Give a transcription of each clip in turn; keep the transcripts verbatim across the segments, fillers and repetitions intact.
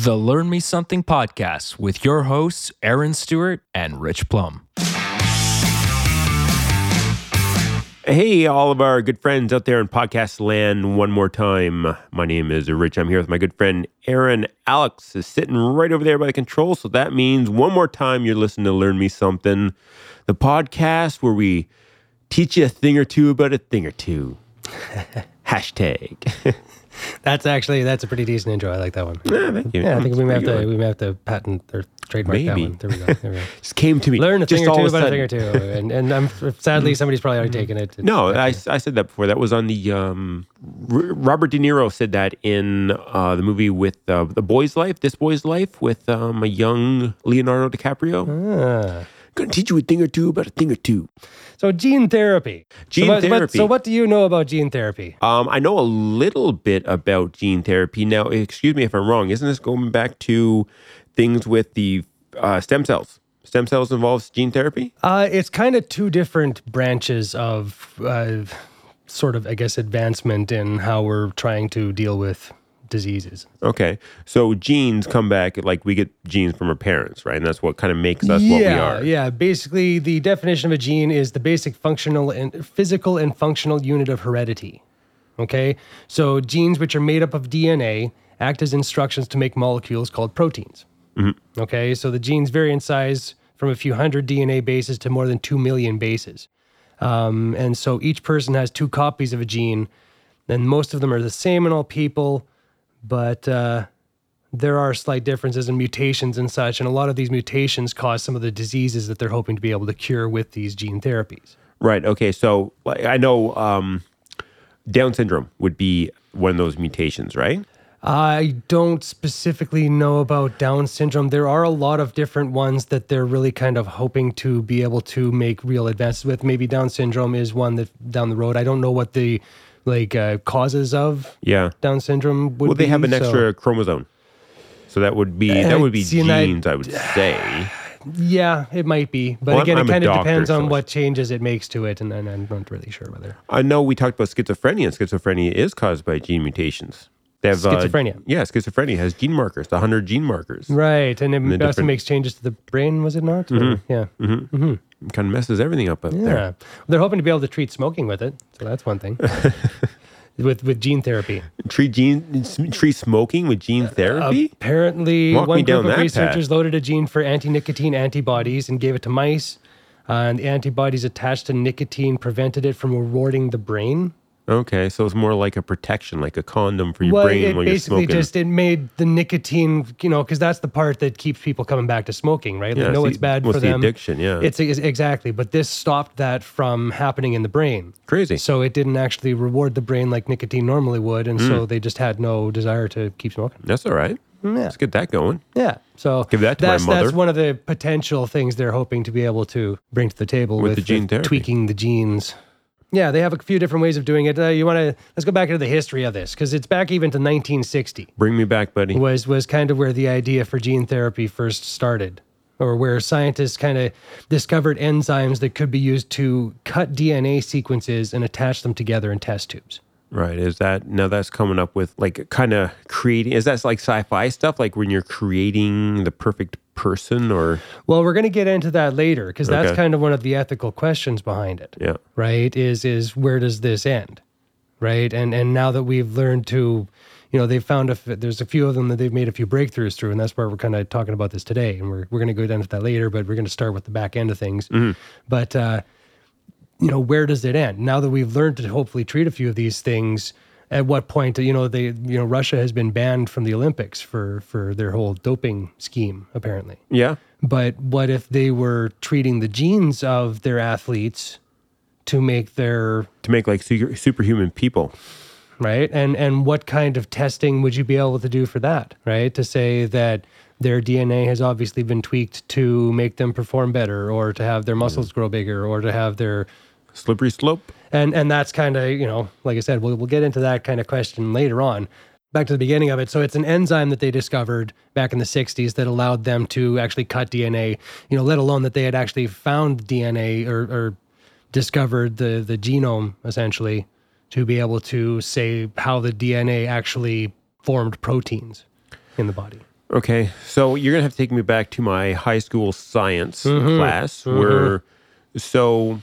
The Learn Me Something podcast with your hosts, Aaron Stewart and Rich Plum. Hey, all of our good friends out there in podcast land, one more time. My name is Rich. I'm here with my good friend Aaron. Alex is sitting right over there by the controls. So that means one more time you're listening to Learn Me Something, the podcast where we teach you a thing or two about a thing or two. Hashtag. That's actually, that's a pretty decent intro. I like that one. Yeah, thank you. Yeah, I think It's we may have pretty to good. we may have to patent or trademark that Maybe. one. There we go. There we go. Just came to me. Learn a just thing or all two of a about a thing or sudden. two. And and I'm sadly somebody's probably already taken it. No, I, I said that before. That was on the um, R- Robert De Niro said that in uh, the movie with uh, The Boy's Life, This Boy's Life, with um, a young Leonardo DiCaprio. Ah. Gonna teach you a thing or two about a thing or two. So gene therapy. Gene so what, what- therapy. so what do you know about gene therapy? Um, I know a little bit about gene therapy. Now, excuse me if I'm wrong. Isn't this going back to things with the uh, stem cells? Stem cells involves gene therapy? Uh, it's kind of two different branches of uh, sort of, I guess, advancement in how we're trying to deal with diseases. Okay. So genes come back, like we get genes from our parents, right? And that's what kind of makes us yeah, what we are. Yeah, basically the definition of a gene is the basic functional and physical and functional unit of heredity. Okay? So genes, which are made up of D N A, act as instructions to make molecules called proteins. Mm-hmm. Okay? So the genes vary in size from a few hundred D N A bases to more than two million bases. Um, and so each person has two copies of a gene, and most of them are the same in all people, but uh, there are slight differences in mutations and such, and a lot of these mutations cause some of the diseases that they're hoping to be able to cure with these gene therapies. Right. Okay. So like, I know um, Down syndrome would be one of those mutations, right? I don't specifically know about Down syndrome. There are a lot of different ones that they're really kind of hoping to be able to make real advances with. Maybe Down syndrome is one that down the road. I don't know what the like uh, causes of Yeah. Down syndrome would Well, they be. have an so- extra chromosome, so that would be that Uh, would be see, and I- genes, I would say. Yeah, it might be. But Well, again, I'm it a kind of doctor, depends so on it's- what changes it makes to it, and, and I'm not really sure whether. I know we talked about schizophrenia, and schizophrenia is caused by gene mutations. They have uh, Schizophrenia. yeah, schizophrenia has gene markers, the hundred gene markers. Right, and it the also different- makes changes to the brain, was it not? Or- yeah. Kind of messes everything up up Yeah. there. They're hoping to be able to treat smoking with it, so that's one thing. with with gene therapy. Treat gene, treat smoking with gene therapy. Apparently, Walk me one down group of that researchers path. loaded a gene for anti-nicotine antibodies and gave it to mice. Uh, and the antibodies attached to nicotine prevented it from rewarding the brain. Okay, so it's more like a protection, like a condom for your well, brain it when you're basically smoking. just it made the nicotine, you know, because that's the part that keeps people coming back to smoking, right? They Yeah, know it's it's the- bad what's for the them. addiction, yeah. it's, it's exactly, but this stopped that from happening in the brain. Crazy. So it didn't actually reward the brain like nicotine normally would, and Mm. so they just had no desire to keep smoking. That's all right. Yeah. Let's get that going. Yeah. So Give that to my that's, mother. That's one of the potential things they're hoping to be able to bring to the table With with, the gene therapy. tweaking the genes. Yeah, they have a few different ways of doing it. Uh, you want to let's go back into the history of this because it's back even to nineteen sixty. Bring me back, buddy. Was was kind of where the idea for gene therapy first started, or where scientists kind of discovered enzymes that could be used to cut D N A sequences and attach them together in test tubes. Right. Is that now that's coming up with like kind of creating, is that like sci-fi stuff? Like when you're creating the perfect person or? Well, we're going to get into that later because that's Okay. kind of one of the ethical questions behind it. Yeah. Right? Is is where does this end? Right? And and now that we've learned to, you know, they've found a f- there's a few of them that they've made a few breakthroughs through, and that's where we're kind of talking about this today. And we're we're going to go down to that later, but we're going to start with the back end of things. But uh, you know, where does it end? Now that we've learned to hopefully treat a few of these things, at what point, you know, they, you know, Russia has been banned from the Olympics for for their whole doping scheme, apparently. Yeah. But what if they were treating the genes of their athletes to make their To make like super, superhuman people. right? And and what kind of testing would you be able to do for that, right? To say that their D N A has obviously been tweaked to make them perform better, or to have their muscles grow bigger, or to have their Slippery slope. and and that's kind of, you know, like I said, we'll we'll get into that kind of question later on. Back to the beginning of it. So it's an enzyme that they discovered back in the sixties that allowed them to actually cut D N A, you know, let alone that they had actually found D N A or, or discovered the, the genome essentially to be able to say how the D N A actually formed proteins in the body. Okay, so you're gonna have to take me back to my high school science mm-hmm. class, mm-hmm. where so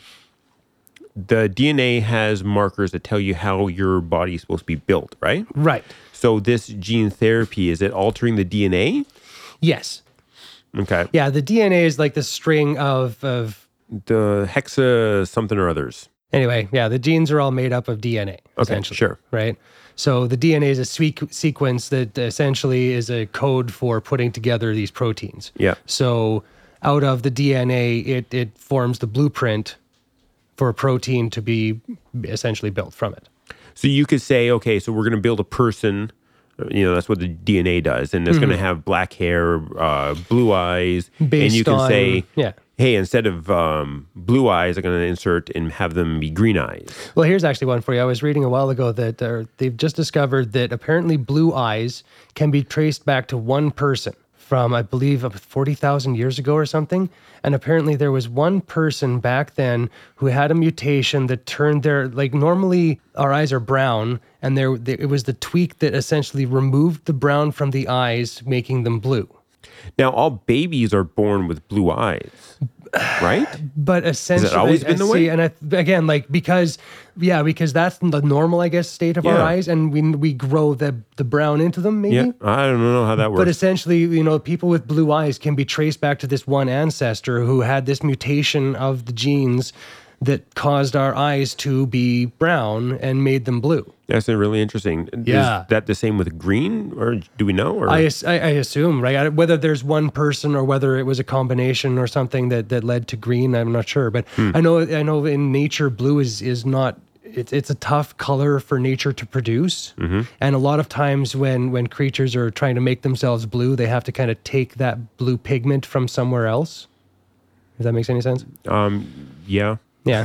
the D N A has markers that tell you how your body is supposed to be built, right? Right. So this gene therapy, is it altering the D N A? Yes. Okay. Yeah, the D N A is like the string of of the hexa something or others. Anyway, yeah, the genes are all made up of D N A. Okay, essentially, sure. Right. So the D N A is a sequ- sequence that essentially is a code for putting together these proteins. Yeah. So out of the D N A, it it forms the blueprint for a protein to be essentially built from it. So you could say, okay, so we're going to build a person. You know, that's what the D N A does, and it's mm-hmm. going to have black hair, uh, blue eyes, Based and you can on, say, yeah. hey, instead of um, blue eyes, I'm going to insert and have them be green eyes. Well, here's actually one for you. I was reading a while ago that uh, they've just discovered that apparently blue eyes can be traced back to one person from, I believe, forty thousand years ago or something. And apparently there was one person back then who had a mutation that turned their, like normally our eyes are brown, and there it was the tweak that essentially removed the brown from the eyes, making them blue. Now, all babies are born with blue eyes, right? But essentially, has it always been the see, way? And I, again, like because, yeah, because that's the normal, I guess, state of Yeah. our eyes, and we we grow the the brown into them, maybe. Yeah, I don't know how that works. But essentially, you know, people with blue eyes can be traced back to this one ancestor who had this mutation of the genes that caused our eyes to be brown and made them blue. That's really interesting. Yeah. Is that the same with green, or do we know? Or? I, I, I assume, right? I- Whether there's one person or whether it was a combination or something that, that led to green, I'm not sure. But Hmm. I know I know in nature, blue is is not. It's it's a tough color for nature to produce, Mm-hmm. and a lot of times when when creatures are trying to make themselves blue, they have to kind of take that blue pigment from somewhere else. If that makes any sense? Um, yeah. Yeah.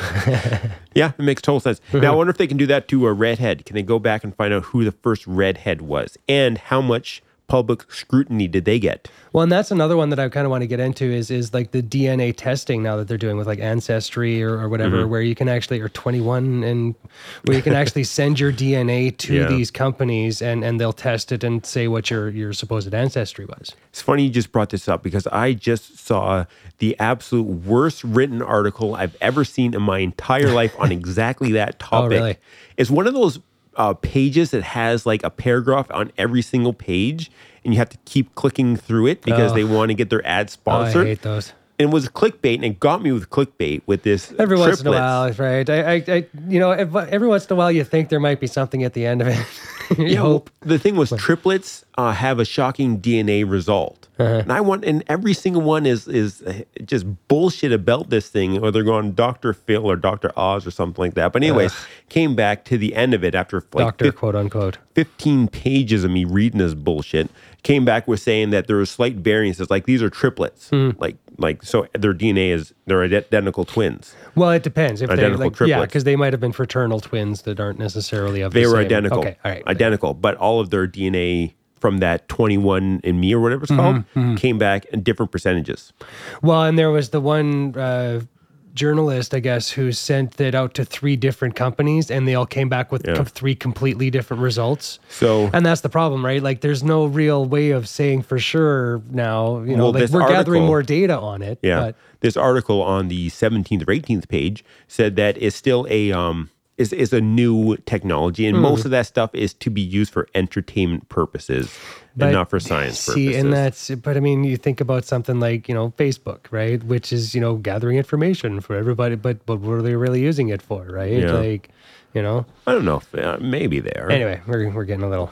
Yeah, it makes total sense. Now, I wonder if they can do that to a redhead. Can they go back and find out who the first redhead was and how much public scrutiny did they get? Well, and that's another one that I kind of want to get into is is like the D N A testing now that they're doing with like Ancestry or, or whatever, Mm-hmm. where you can actually, or twenty-one, and where you can actually send your D N A to Yeah. these companies and, and they'll test it and say what your, your supposed ancestry was. It's funny you just brought this up because I just saw the absolute worst written article I've ever seen in my entire life on exactly that topic. Oh, really? It's one of those uh, pages that has like a paragraph on every single page, and you have to keep clicking through it because Oh. they want to get their ad Oh, sponsored. I hate those. And it was clickbait, and it got me with clickbait with this Every once in a triplets. while, right? I, I, I you know, ev- every once in a while you think there might be something at the end of it. you Yeah, well, hope. the thing was, triplets uh, have a shocking D N A result, Uh-huh. and I want, and every single one is is just bullshit about this thing, or they're going Doctor Phil or Doctor Oz or something like that. But anyways, came back to the end of it after like Doctor, fif- quote unquote. fifteen pages of me reading this bullshit. Came back with saying that there was slight variances, like these are triplets, Hmm. like like so their D N A is they're identical twins. Well, it depends. If Identical they, like, yeah, triplets. because they might have been fraternal twins that aren't necessarily of They the were same. identical, Okay, all right. identical, but all of their D N A from that twenty-one and me or whatever it's called Mm-hmm, came back in different percentages. Well, and there was the one uh, journalist, I guess, who sent it out to three different companies, and they all came back with Yeah. co- three completely different results. So And that's the problem, right? Like, there's no real way of saying for sure now. You know, Well, like this we're gathering article- more data on it. yeah, But this article on the seventeenth or eighteenth page said that it's still a um is is a new technology, Hmm. and most of that stuff is to be used for entertainment purposes But and not for science see, purposes. and that's, but I mean, you think about something like, you know, Facebook, right? Which is, you know, gathering information for everybody, but, but what are they really using it for, right? Yeah. Like, you know, I don't know. If, uh, maybe they are. anyway, we're, we're getting a little,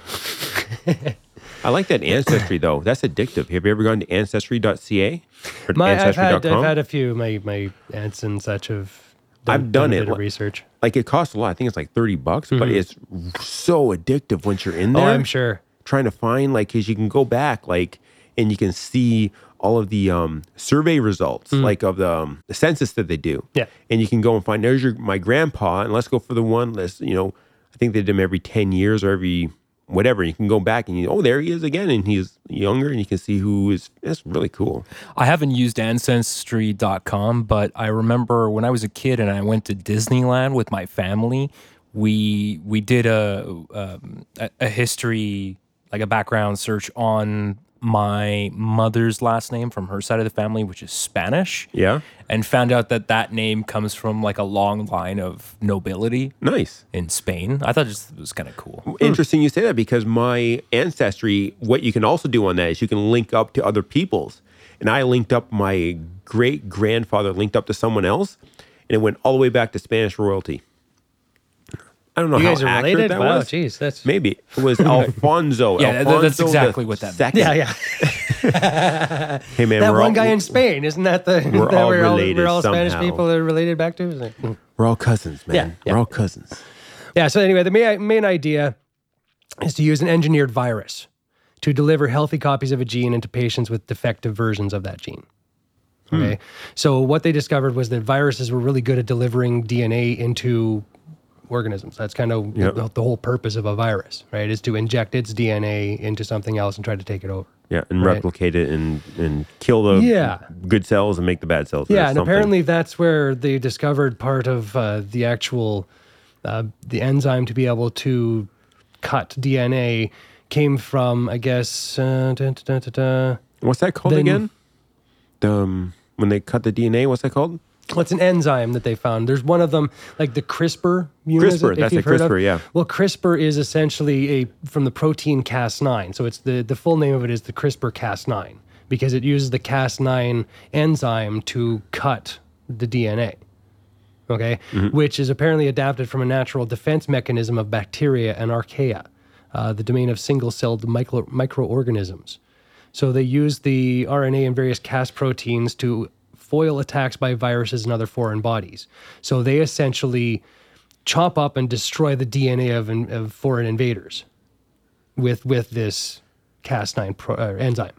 I like that Ancestry though. That's addictive. Have you ever gone to ancestry dot c a or my, I've ancestry had, dot com? I've had a few, my, my aunts and such have I've done a it, bit of like- research. Like it costs a lot. I think it's like thirty bucks, but it's so addictive once you're in Oh, there. I'm sure. Trying to find like, cause you can go back like, and you can see all of the um, survey results, like of the, um, the census that they do. Yeah. And you can go and find, there's your, my grandpa, and let's go for the one list, you know, I think they did them every ten years or every whatever. You can go back and you, oh, there he is again. And he's younger and you can see who is, that's really cool. I haven't used ancestry dot com, but I remember when I was a kid and I went to Disneyland with my family, we we did a um, a, a history, like a background search on my mother's last name from her side of the family, which is Spanish. Yeah. And found out that that name comes from like a long line of nobility Nice. in Spain. I thought it was kind of cool. Interesting you say that, because my ancestry, what you can also do on that is you can link up to other people's. And I linked up, my great grandfather linked up to someone else, and it went all the way back to Spanish royalty. I don't know You how guys are accurate related? that Wow, was. geez, that's Maybe it was Alfonso. Yeah, that- Alfonso that's exactly the what that means. second. yeah, yeah. Hey man, That we're one all, guy in Spain, isn't that the We're that all we're related we're all Spanish somehow. people that are related back to? Is it- mm. we're all cousins, man. Yeah, yeah. We're all cousins. Yeah. So anyway, the main main idea is to use an engineered virus to deliver healthy copies of a gene into patients with defective versions of that gene. Okay. So what they discovered was that viruses were really good at delivering D N A into organisms. That's kind of Yep. the, the whole purpose of a virus, right? Is to inject its D N A into something else and try to take it over. Yeah, and Right. replicate it and and kill the Yeah. good cells and make the bad cells. or Yeah, and something. apparently that's where they discovered part of uh, the actual uh, the enzyme to be able to cut D N A came from, I guess, uh, da, da, da, da, da. What's that called Then- again? The, um, when they cut the D N A, what's that called? What's an enzyme that they found? There's one of them, like the CRISPR. Unit, CRISPR, if that's you've the heard of. CRISPR, yeah. Well, CRISPR is essentially a from the protein Cas nine. So it's the the full name of it is the CRISPR Cas nine because it uses the Cas nine enzyme to cut the D N A. Okay, which is apparently adapted from a natural defense mechanism of bacteria and archaea, uh, the domain of single-celled micro, microorganisms. So they use the R N A and various Cas proteins to foil attacks by viruses and other foreign bodies. So they essentially chop up and destroy the D N A of, of foreign invaders with with this Cas nine pro, uh, enzyme.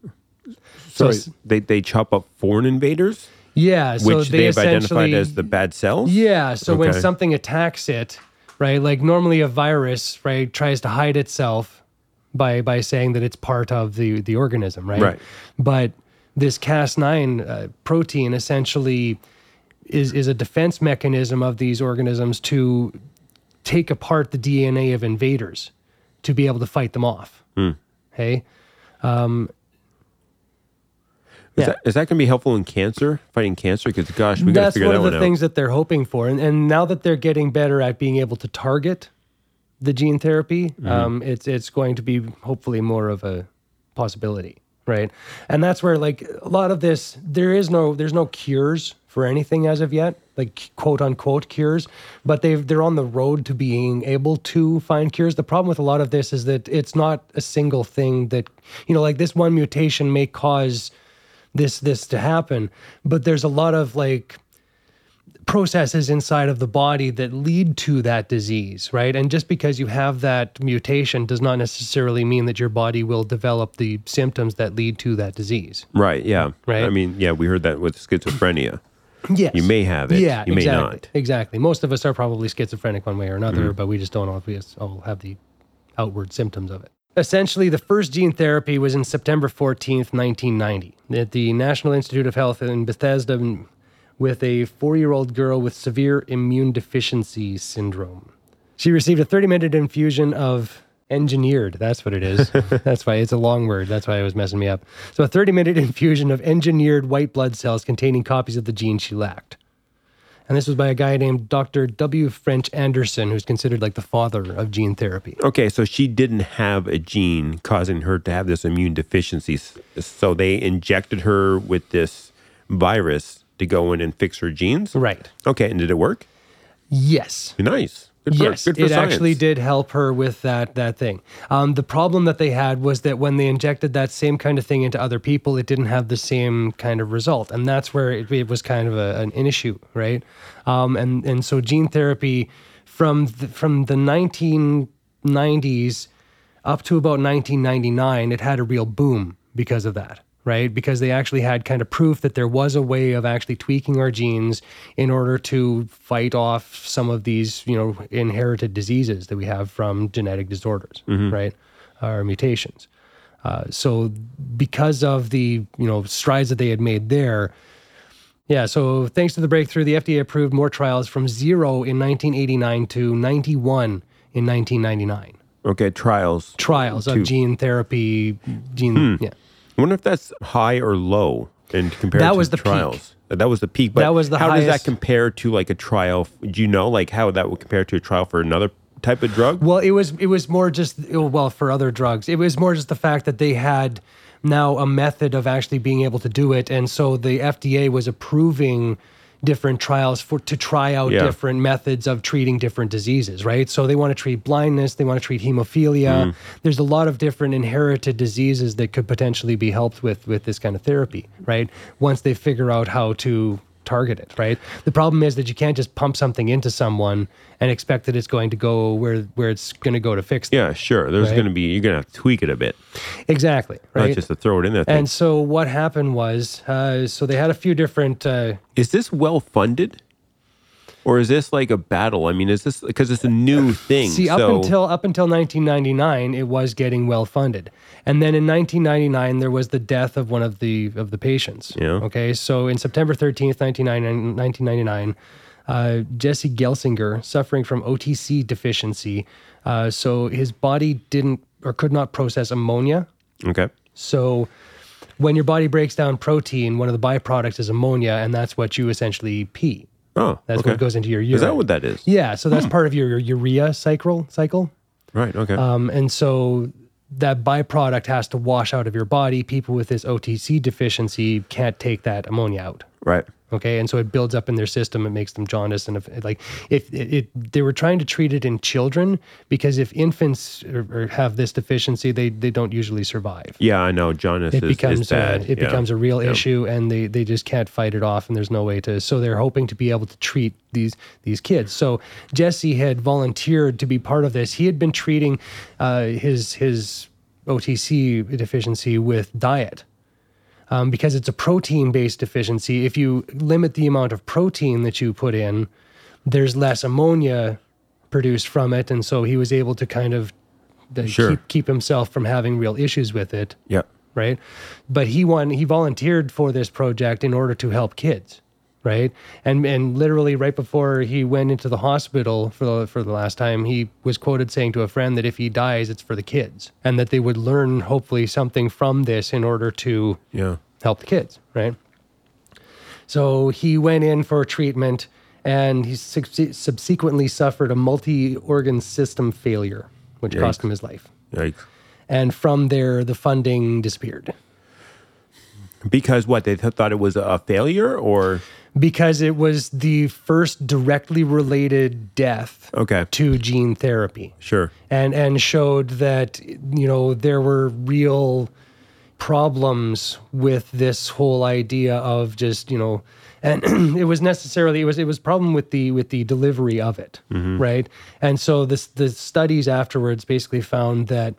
So s- they, they chop up foreign invaders, yeah, so which they they've identified essentially- as the bad cells? Yeah, so when Okay. something attacks it, right, like normally a virus, right, tries to hide itself by by saying that it's part of the the organism, right? Right. But this Cas nine uh, protein essentially is is a defense mechanism of these organisms to take apart the D N A of invaders to be able to fight them off. Hey? Is, Yeah. that, is that going to be helpful in cancer, fighting cancer? Because, gosh, we got to That's figure one that of one the out. things that they're hoping for. And, and now that they're getting better at being able to target the gene therapy, Mm-hmm. um, it's it's going to be hopefully more of a possibility, right? And that's where like a lot of this, there is no there's no cures for anything as of yet, like quote unquote cures, but they've they're on the road to being able to find cures. The problem with a lot of this is that it's not a single thing that, you know, like this one mutation may cause this this to happen, but there's a lot of like processes inside of the body that lead to that disease, right? And just because you have that mutation does not necessarily mean that your body will develop the symptoms that lead to that disease. Right, yeah. Right. I mean, yeah, we heard that with schizophrenia. Yes. You may have it. Yeah, You may exactly. not. Exactly. Most of us are probably schizophrenic one way or another, Mm-hmm. but we just don't always all have the outward symptoms of it. Essentially, the first gene therapy was in September fourteenth, nineteen ninety, at the National Institute of Health in Bethesda with a four-year-old girl with severe immune deficiency syndrome. She received a thirty-minute infusion of engineered, that's what it is. That's why it's a long word. That's why it was messing me up. So a thirty-minute infusion of engineered white blood cells containing copies of the gene she lacked. And this was by a guy named Doctor W. French Anderson, who's considered like the father of gene therapy. Okay, so she didn't have a gene causing her to have this immune deficiency. So they injected her with this virus to go in and fix her genes? Right. Okay, and did it work? Yes. Nice. Good for, Yes, good for it science. actually did help her with that that thing. Um, the problem that they had was that when they injected that same kind of thing into other people, it didn't have the same kind of result, and that's where it, it was kind of a, an, an issue, right? Um, and and so gene therapy from the, from the nineteen nineties up to about nineteen ninety-nine, it had a real boom because of that. Right? Because they actually had kind of proof that there was a way of actually tweaking our genes in order to fight off some of these, you know, inherited diseases that we have from genetic disorders, right? Or mutations. Uh, so because of the, you know, strides that they had made there, yeah, so thanks to the breakthrough, the F D A approved more trials from zero in nineteen eighty-nine to ninety-one in nineteen ninety-nine. Okay, trials. trials to- of gene therapy. Gene, yeah. I wonder if that's high or low in compared That to was the peak. trials. That was the peak. But That was the how does that highest- compare to like a trial? Do you know like how that would compare to a trial for another type of drug? Well, it was it was more just well for other drugs. It was more just the fact that they had now a method of actually being able to do it, and so the F D A was approving different trials for to try out Yeah. different methods of treating different diseases, right? So they want to treat blindness, they want to treat hemophilia. Mm. There's a lot of different inherited diseases that could potentially be helped with with this kind of therapy, right? Once they figure out how to target it, right? The problem is that you can't just pump something into someone and expect that it's going to go where where it's going to go to fix them. Yeah, sure. There's Right. going to be you're going to have to tweak it a bit, Exactly, not right? just to throw it in there. And so what happened was, uh, so they had a few different. Uh, Is this well funded, or is this like a battle? I mean, is this because it's a new thing? See, up so, until up until nineteen ninety-nine, it was getting well funded, and then in nineteen ninety-nine, there was the death of one of the of the patients. Yeah. Okay, so in September thirteenth, nineteen ninety-nine, uh, Jesse Gelsinger, suffering from O T C deficiency, uh, so his body didn't or could not process ammonia. okay, So when your body breaks down protein, one of the byproducts is ammonia, and that's what you essentially pee. oh, That's okay. what goes into your urine. Is that what that is? Yeah, so that's part of your, your urea cycle cycle. Right. Okay. Um, and so that byproduct has to wash out of your body. People with this O T C deficiency can't take that ammonia out. right. Okay, and so it builds up in their system. It makes them jaundice, and if, like if it, it, they were trying to treat it in children, because if infants or, or have this deficiency, they they don't usually survive. Yeah, I know. Jaundice It is, becomes is bad. A, it Yeah. becomes a real Yeah. issue, and they they just can't fight it off, and there's no way to. So they're hoping to be able to treat these these kids. So Jesse had volunteered to be part of this. He had been treating uh, his his O T C deficiency with diet. Um, because it's a protein-based deficiency. If you limit the amount of protein that you put in, there's less ammonia produced from it, and so he was able to kind of uh, Sure. keep keep himself from having real issues with it, Yeah. right? But he won. He volunteered for this project in order to help kids, right? And and literally right before he went into the hospital for the, for the last time, he was quoted saying to a friend that if he dies, it's for the kids, and that they would learn hopefully something from this in order to Yeah. help the kids, right? So he went in for treatment, and he subse- subsequently suffered a multi-organ system failure, which cost Yikes. him his life. Yikes. And from there, the funding disappeared. Because what they th- thought it was a failure, or Because it was the first directly related death okay, to gene therapy, sure. and and showed that, you know, there were real problems with this whole idea of just, you know, and it was necessarily it was it was problem with the with the delivery of it, right? And so this the studies afterwards basically found that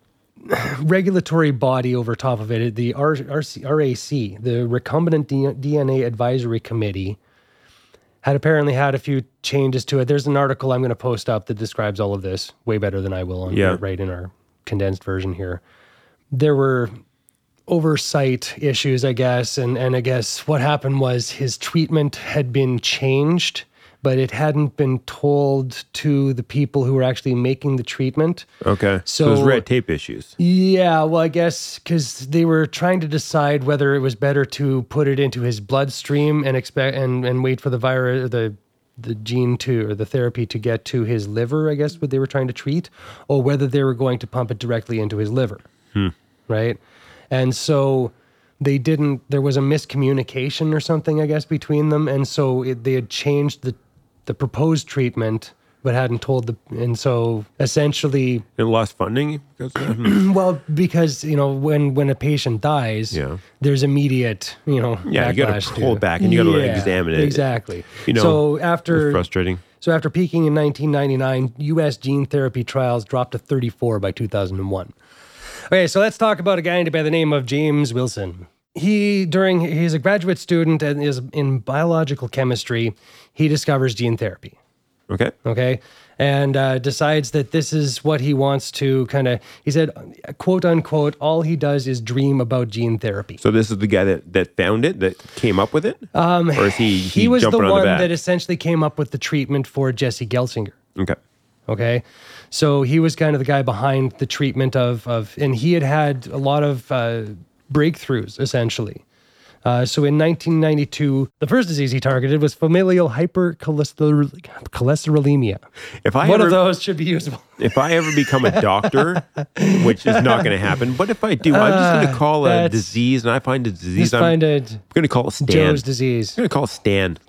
regulatory body over top of it, the R, RC, R A C, the Recombinant D- DNA Advisory Committee, had apparently had a few changes to it. There's an article I'm going to post up that describes all of this way better than I will on Yeah. right in our condensed version here. There were oversight issues, I guess, and and I guess what happened was his treatment had been changed, but it hadn't been told to the people who were actually making the treatment. Okay. So, So- there's red tape issues. Yeah, well, I guess because they were trying to decide whether it was better to put it into his bloodstream and expect and, and wait for the virus, the the gene to or the therapy to get to his liver. I guess what they were trying to treat, or whether they were going to pump it directly into his liver, right? And so they didn't. There was a miscommunication or something, I guess, between them, and so it, they had changed the the proposed treatment, but hadn't told the. And so essentially, It lost funding because of that? well, because, you know, when when a patient dies, Yeah. there's immediate, you know, Yeah, you gotta backlash pull to it back and you gotta examine it. Exactly. You know, so It's after frustrating. so after peaking in nineteen ninety-nine, U S gene therapy trials dropped to thirty-four by two thousand one. Okay, so let's talk about a guy by the name of James Wilson. He, during, he's a graduate student and is in biological chemistry. He discovers gene therapy. Okay. Okay. And uh, decides that this is what he wants to kind of, he said, quote unquote, all he does is dream about gene therapy. So this is the guy that, that found it, that came up with it? Um, or is he, he, He was the jumping on one the back? that essentially came up with the treatment for Jesse Gelsinger. Okay. Okay. So he was kind of the guy behind the treatment of, of and he had had a lot of uh, breakthroughs, essentially. Uh, so in nineteen ninety-two, the first disease he targeted was familial hypercholesterolemia. If I One ever, of those should be usable. If I ever become a doctor, which is not going to happen, but if I do, I'm just going to call a that's- disease, and I find a disease, Just I'm, find a I'm going to call it Stan. Joe's disease. I'm going to call it Stan.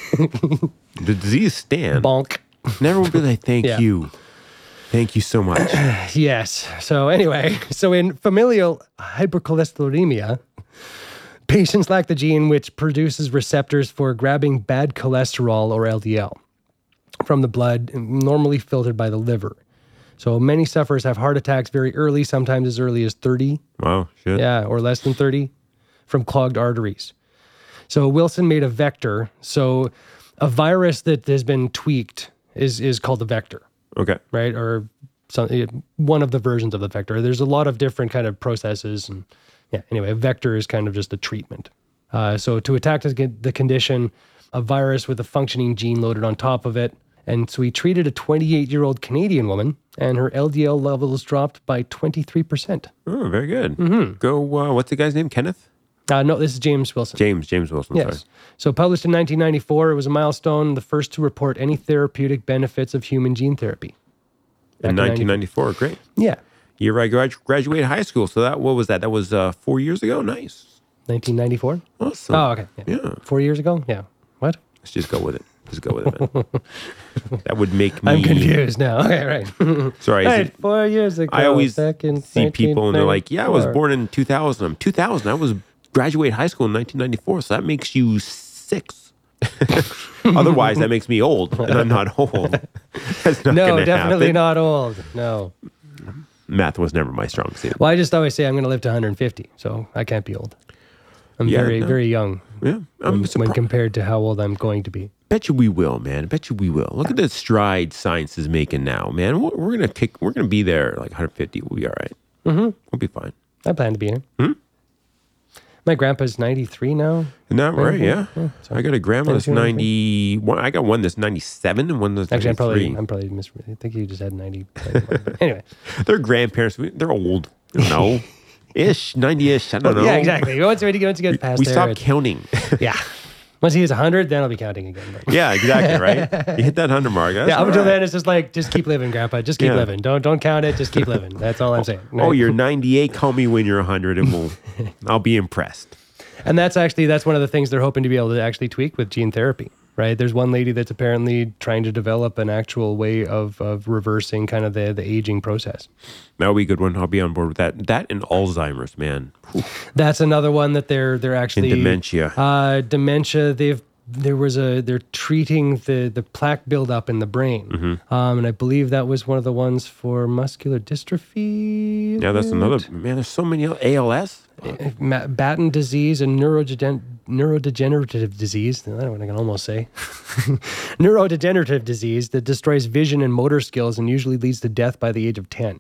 The disease Stan. Bonk. And everyone will be like, thank Yeah. you. Thank you so much. Yes. So anyway, so in familial hypercholesterolemia, patients lack the gene which produces receptors for grabbing bad cholesterol, or L D L, from the blood, normally filtered by the liver. So many sufferers have heart attacks very early, sometimes as early as thirty. Wow, shit. Yeah, or less than thirty, from clogged arteries. So Wilson made a vector. So a virus that has been tweaked is is called a vector, Okay. right? Or some, one of the versions of the vector. There's a lot of different kind of processes. And yeah, anyway, a vector is kind of just a treatment. Uh, so to attack the the condition, a virus with a functioning gene loaded on top of it. And so he treated a twenty-eight-year-old Canadian woman, and her L D L levels dropped by twenty-three percent. Oh, very good. Mm-hmm. Go, uh, what's the guy's name? Kenneth? Uh, no, this is James Wilson. James, James Wilson, Yes. sorry. So published in nineteen ninety-four, it was a milestone, the first to report any therapeutic benefits of human gene therapy. Back In nineteen ninety-four, great. Yeah, Year I gradu- graduated high school. So that, what was that? That was uh, four years ago? Nice. nineteen ninety-four. Awesome. Oh, okay. Yeah. Yeah. Four years ago? Yeah. What? Let's just go with it. Just go with it, man. That would make me... I'm confused now. Okay, right. Sorry. is Right, it- four years ago. I always back in see people and they're like, yeah, I was nineteen ninety-four. born in two thousand. I'm two thousand. I was graduated high school in nineteen ninety-four. So that makes you six. Otherwise, that makes me old. And I'm not old. That's not No, gonna definitely happen. not old. No. Math was never my strong suit. Well, I just always say I'm going to live to one hundred fifty, so I can't be old. I'm Yeah, very, no. very young Yeah. I'm when, when surprised. compared to how old I'm going to be. Bet you we will, man. Bet you we will. Look at the stride science is making now, man. We're, we're gonna kick. We're gonna be there like one hundred fifty. We'll be all right. Mm-hmm. We'll be fine. I plan to be here. Hmm? My grandpa's ninety-three now. Isn't that right? Yeah. Yeah, so I got a grandma that's ninety-two, ninety. One, I got one that's ninety-seven and one that's Actually, I'm probably, ninety-three. I'm probably misreading. I think you just had ninety. Anyway. Their grandparents, they're old. I don't know. Ish, ninety-ish. I don't know. Yeah, exactly. Once we once you get past We there, stopped it's- counting. yeah. Once he hits one hundred, then I'll be counting again. But Yeah, exactly, right? You hit that one hundred mark. That's yeah, up all until right. then, it's just like, just keep living, Grandpa. Just keep Yeah. living. Don't don't count it. Just keep living. That's all I'm saying. Oh, Right? you're ninety-eight. Call me when you're one hundred and we'll, I'll be impressed. And that's actually, that's one of the things they're hoping to be able to actually tweak with gene therapy, right? There's one lady that's apparently trying to develop an actual way of, of reversing kind of the, the aging process. That'll be a good one. I'll be on board with that. That and Alzheimer's, man. Whew. That's another one that they're, they're actually... And dementia. Uh, dementia, they've, there was a, they're treating the, the plaque buildup in the brain. Mm-hmm. Um, and I believe that was one of the ones for muscular dystrophy. Yeah, that's is another. it? Man, there's so many. A L S? Ma- Batten disease and neurogen- neurodegenerative disease. I don't know what I can almost say. Neurodegenerative disease that destroys vision and motor skills and usually leads to death by the age of ten.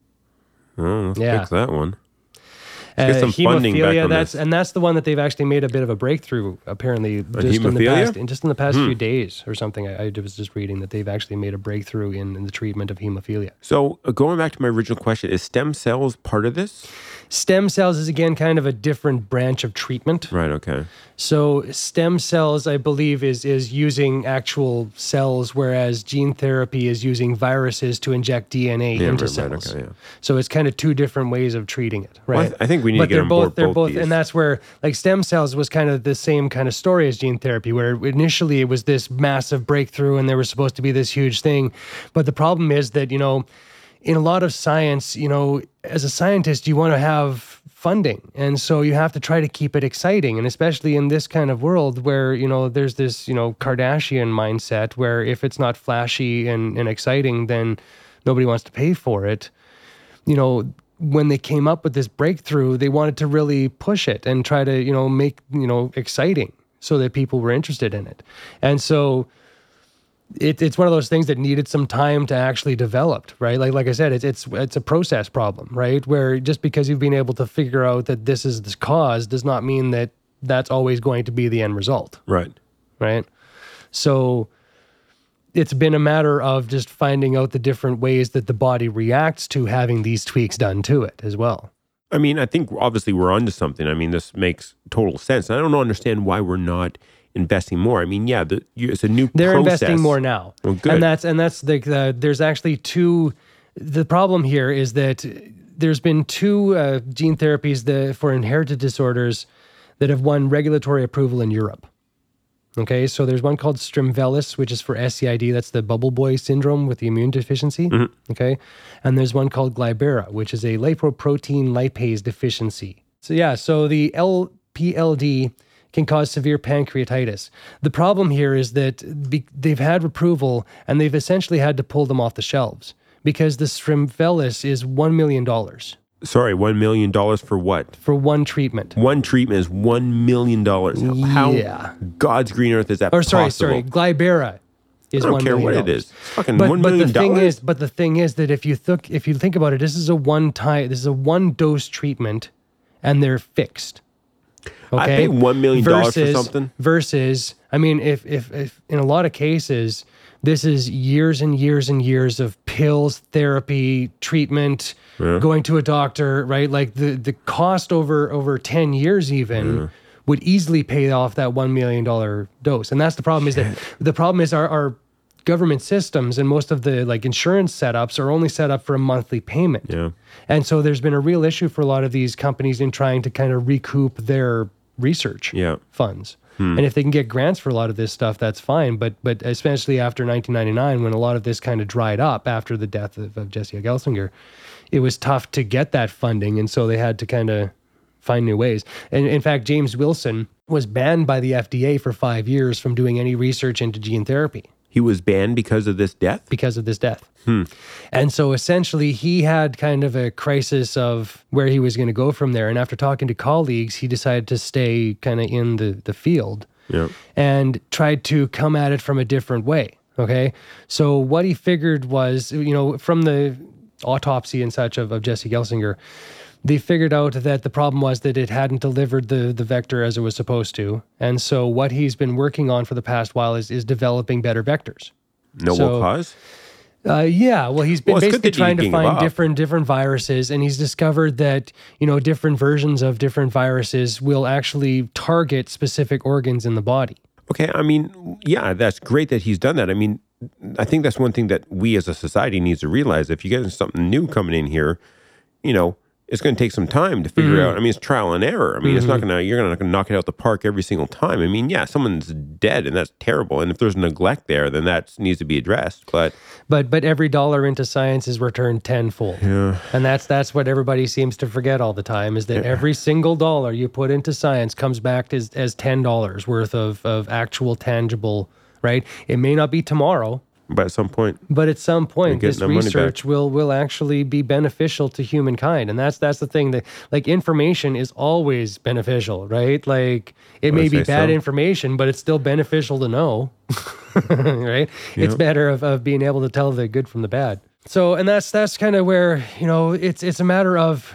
Oh, let's Yeah. fix that one. Uh, get some funding back hemophilia, on that's this. and that's the one that they've actually made a bit of a breakthrough apparently just in the hemophilia? Hmm. past, in just in the past few days or something. I, I was just reading that they've actually made a breakthrough in, in the treatment of hemophilia. So, uh, going back to my original question, is stem cells part of this? Stem cells is again kind of a different branch of treatment. Right, okay. So stem cells, I believe, is is using actual cells, whereas gene therapy is using viruses to inject D N A Yeah, into right, right, cells. okay, yeah. So it's kind of two different ways of treating it, Well, I right? th- I think we need to but get they're on both, board They're both both, these. and that's where like stem cells was kind of the same kind of story as gene therapy, where initially it was this massive breakthrough and there was supposed to be this huge thing, but the problem is that you know, in a lot of science, you know, as a scientist, you want to have funding. And so you have to try to keep it exciting. And especially in this kind of world where, you know, there's this, you know, Kardashian mindset where if it's not flashy and, and exciting, then nobody wants to pay for it. You know, when they came up with this breakthrough, they wanted to really push it and try to, you know, make, you know, exciting so that people were interested in it. And so It, it's one of those things that needed some time to actually develop, right? Like like I said, it's it's it's a process problem, right? Where just because you've been able to figure out that this is the cause does not mean that that's always going to be the end result, Right. right? So it's been a matter of just finding out the different ways that the body reacts to having these tweaks done to it as well. I mean, I think obviously we're onto something. I mean, this makes total sense. I don't understand why we're not investing more. I mean, yeah, the, it's a new They're process. investing more now. Well, good. And that's, and that's the, the, there's actually two, the problem here is that there's been two uh, gene therapies that, for inherited disorders that have won regulatory approval in Europe. Okay, so there's one called Strimvelis, which is for S C I D. That's the bubble boy syndrome with the immune deficiency. Mm-hmm. Okay, and there's one called Glybera, which is a lipoprotein lipase deficiency. So yeah, so the L P L D can cause severe pancreatitis. The problem here is that be, they've had approval and they've essentially had to pull them off the shelves because the Strimvelis is one million dollars. Sorry, one million dollars for what? For one treatment. One treatment is one million dollars. How Yeah. God's green earth is that Or sorry, possible? sorry, Glybera is I don't one care million what it dollars. is. It's fucking But, one but the million thing dollars. is, but the thing is that if you think if you think about it, this is a one time, this is a one dose treatment, and they're fixed. I Okay, pay one million dollars for Versus- something. Versus, I mean, if if if in a lot of cases, this is years and years and years of pills, therapy, treatment, Yeah. going to a doctor, right? Like the the cost over over ten years even. Yeah. Would easily pay off that one million dollar dose, and that's the problem. Is that the problem is our, our government systems and most of the like insurance setups are only set up for a monthly payment. Yeah. And so there's been a real issue for a lot of these companies in trying to kind of recoup their research Yeah. funds. And if they can get grants for a lot of this stuff, that's fine. But but especially after nineteen ninety-nine, when a lot of this kind of dried up after the death of, of Jesse Gelsinger, it was tough to get that funding. And so they had to kind of find new ways. And in fact, James Wilson was banned by the F D A for five years from doing any research into gene therapy He was banned because of this death? because of this death. And so essentially he had kind of a crisis of where he was going to go from there. And after talking to colleagues, he decided to stay kind of in the, the field Yeah. and tried to come at it from a different way. Okay. So what he figured was, you know, from the autopsy and such of, of Jesse Gelsinger, they figured out that the problem was that it hadn't delivered the, the vector as it was supposed to. And so what he's been working on for the past while is, is developing better vectors. Noble So- cause? Uh, yeah, well, he's been Well, it's good basically that you trying to gave find up. different different viruses, and he's discovered that, you know, different versions of different viruses will actually target specific organs in the body. Okay, I mean, yeah, that's great that he's done that. I mean, I think that's one thing that we as a society needs to realize. If you get something new coming in here, you know, it's going to take some time to figure Mm-hmm. out. I mean, it's trial and error. I mean, it's not going to, you're not going to knock it out the park every single time. I mean, yeah, someone's dead and that's terrible. And if there's neglect there, then that needs to be addressed. But But but every dollar into science is returned tenfold. yeah, And that's that's what everybody seems to forget all the time is that every single dollar you put into science comes back as, as ten dollars worth of, of actual tangible, right? It may not be tomorrow, but at some point, but at some point getting this their money research will will actually be beneficial to humankind. And that's that's the thing that like information is always beneficial, right? Like it may would be say bad so. information, but it's still beneficial to know. Right? It's better of, of being able to tell the good from the bad. So and that's that's kind of where, you know, it's it's a matter of,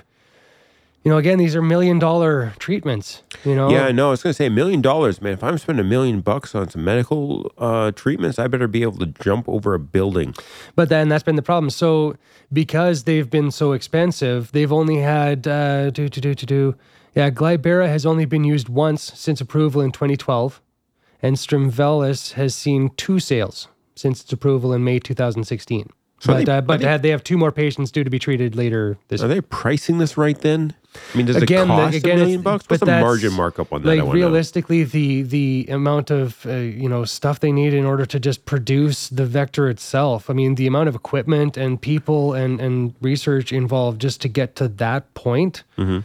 you know, again, these are million dollar treatments, you know. yeah, no, I was going to say a million dollars, man. If I'm spending a million bucks on some medical uh, treatments, I better be able to jump over a building. But then that's been the problem. So because they've been so expensive, they've only had uh, do do do do do. Yeah, Glybera has only been used once since approval in twenty twelve, and Strimvelis has seen two sales since its approval in May two thousand sixteen. So but they- uh, are but they- had- they have two more patients due to be treated later this Are year. they pricing this right then? I mean, does Again, it the- cost again, a million it's- bucks? but What's the that's- margin markup on that? I Like wanna know. realistically, the the amount of uh, you know stuff they need in order to just produce the vector itself. I mean, the amount of equipment and people and and research involved just to get to that point Mm-hmm.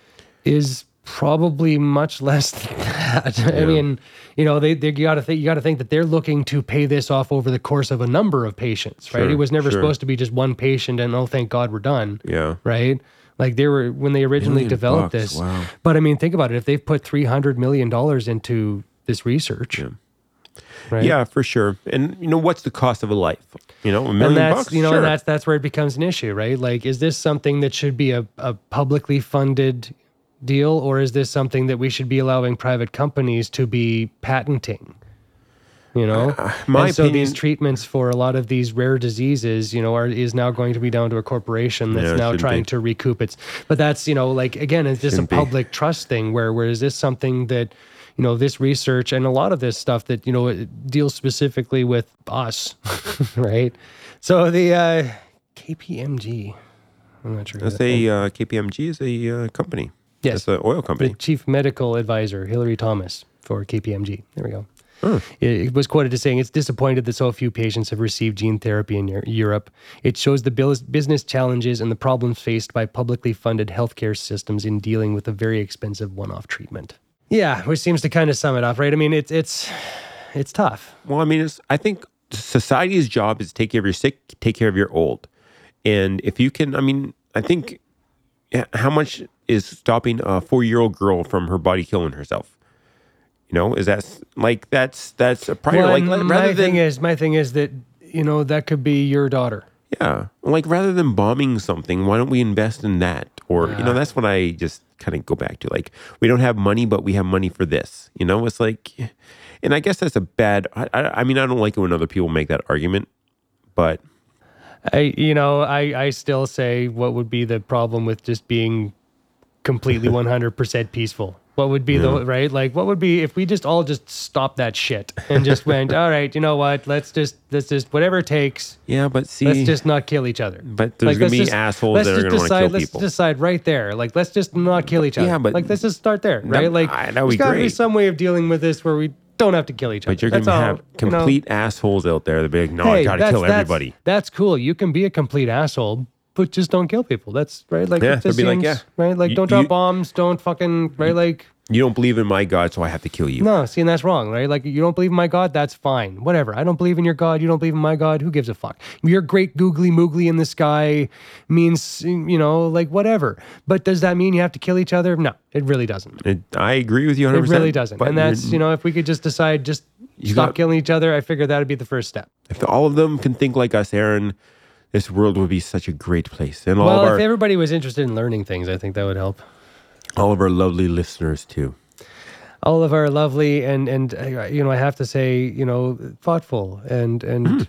is probably much less than that. I mean, you know, they they you got to think you got to think that they're looking to pay this off over the course of a number of patients, right? Sure, It was never sure. supposed to be just one patient and oh, thank God we're done Yeah. right? Like they were when they originally Million developed bucks, this. wow. But I mean, think about it. If they've put three hundred million dollars into this research, right? Yeah, for sure. And you know, what's the cost of a life? You know, a million And that's bucks. you know, sure. and that's that's where it becomes an issue, right? Like, is this something that should be a, a publicly funded deal, or is this something that we should be allowing private companies to be patenting? You know, Uh, my and so opinion, these treatments for a lot of these rare diseases, you know, are is now going to be down to a corporation that's Yeah, it now shouldn't trying be. to recoup its. But that's, you know, like again, it's just Shouldn't a be. public trust thing. Where where is this something that, you know, this research and a lot of this stuff that you know it deals specifically with us, right? So the uh, K P M G, I'm not sure. who That's that a uh, K P M G is a uh, company. Yes. It's an oil the company. chief medical advisor, Hillary Thomas, for K P M G. There we go. It, it was quoted as saying, "It's disappointed that so few patients have received gene therapy in Eu- Europe. It shows the bil- business challenges and the problems faced by publicly funded healthcare systems in dealing with a very expensive one-off treatment." Yeah, which seems to kind of sum it up, right? I mean, it's it's it's tough. Well, I mean, it's, I think society's job is to take care of your sick, take care of your old. And if you can, I mean, I think yeah, how much is stopping a four-year-old girl from her body killing herself? You know, is that like that's that's a priority? Well, like and let- my rather thing than is, my thing is that you know that could be your daughter. yeah, like rather than bombing something, why don't we invest in that? Or you know, that's what I just kind of go back to. Like we don't have money, but we have money for this. You know, it's like, and I guess that's a bad. I, I, I mean, I don't like it when other people make that argument, but I, you know, I, I still say what would be the problem with just being completely one hundred percent peaceful? What would be the, right? Like, what would be if we just all just stopped that shit and just went, all right, you know what? Let's just, let's just, whatever it takes. yeah, but see, Let's just not kill each other. but there's Like, gonna let's be just- assholes let's that are just gonna want to decide- kill let's people. decide right there. Like, let's just not kill each other. Yeah, but- like, let's just start there, right? Like, I- that would there's be got to be great. some way of dealing with this where we don't have to kill each other. But you're That's gonna all, have you know? complete assholes out there that be like, no, I Hey, gotta that's- kill that's- everybody. That's cool. You can be a complete asshole, but just don't kill people. That's right. Like, Yeah, it just they'd be like, seems- yeah. right. Like, You- don't drop you- bombs. Don't fucking right. Like, You don't believe in my God, so I have to kill you. no, see, and that's wrong, right? Like, you don't believe in my God, that's fine. Whatever. I don't believe in your God. You don't believe in my God. Who gives a fuck? Your great googly moogly in the sky means, you know, like whatever. But does that mean you have to kill each other? No, it really doesn't. It, I agree with you one It hundred percent. really doesn't. but And that's, you're- you know, if we could just decide, just stop got- killing each other, I figure that would be the first step. if all of them can think like us, Aaron, this world would be such a great place. And all Well, of if our everybody was interested in learning things, I think that would help. all of our lovely listeners too. All of our lovely and and uh, you know, I have to say, you know, thoughtful and and